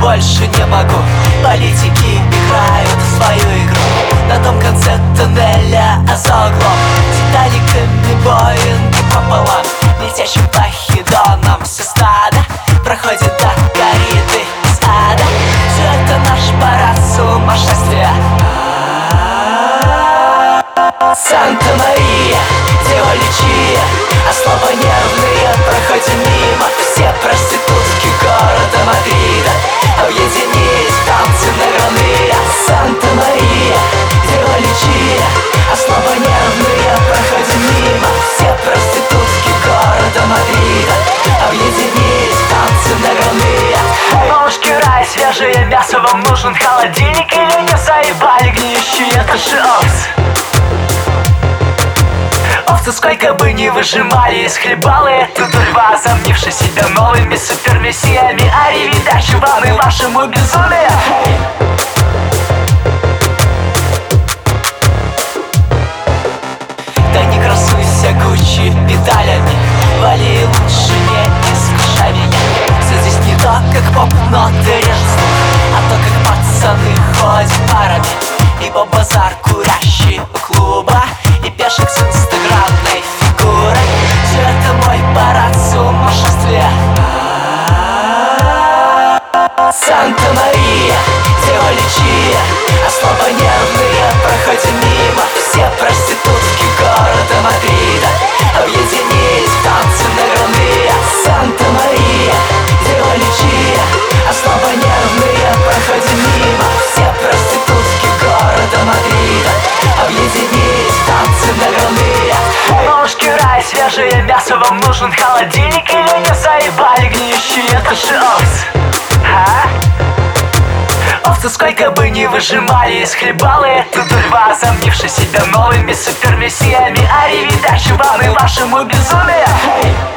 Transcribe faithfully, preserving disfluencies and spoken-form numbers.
больше не могу. Политики играют в свою игру. На том конце туннеля, а за углом Титаниками Боинги пополам, летящим по хедонам все стадо проходит до кориды из ада. Все это наш парад сумасшествия. Санта-Мария, Дева Лючия, а слова нервные проходим мимо. Все проститутки города Мадрида объединились в танцы награные. Санта-Мария, Дева Лючия, а слова нервные проходим мимо. Все проститутки города Мадрида объединились в танцы награные. Бабушки рай, свежее мясо, вам нужен холодильник или не заебали гниющие? Это же овцы. Овцы сколько бы ни выжимали из хлебала эту дурьба, возомнивши себя новыми супермессиями. Аривидачи ваны вашему безумию. Да не красуйся Гуччи педалями, вали лучше не искушай меня. Все здесь не то, как поп, но ты режешь слух, а то, как пацаны ходят парами. Ибо базар курящий у клуба и пешек с инстаграмной фигурой. Все это мой парад сумасшествия. Санта-Мария, Дева Лючия, а слова нервные проходим мимо. Все проститутки города Мадрида объединились в танцы награные. Санта-Мария, Дева Лючия, а слова нервные проходим мимо. Все проститутки города Мадрида объединились в танцы награные. Бабушки рай, свежее мясо, вам нужен холодильник или не заебали гниющие? Это же овцы. А? Овцы сколько бы ни выжимали из хлебала эту дурьба, возомнивши себя новыми супермессиями. Аривидачи ваны вашему безумию.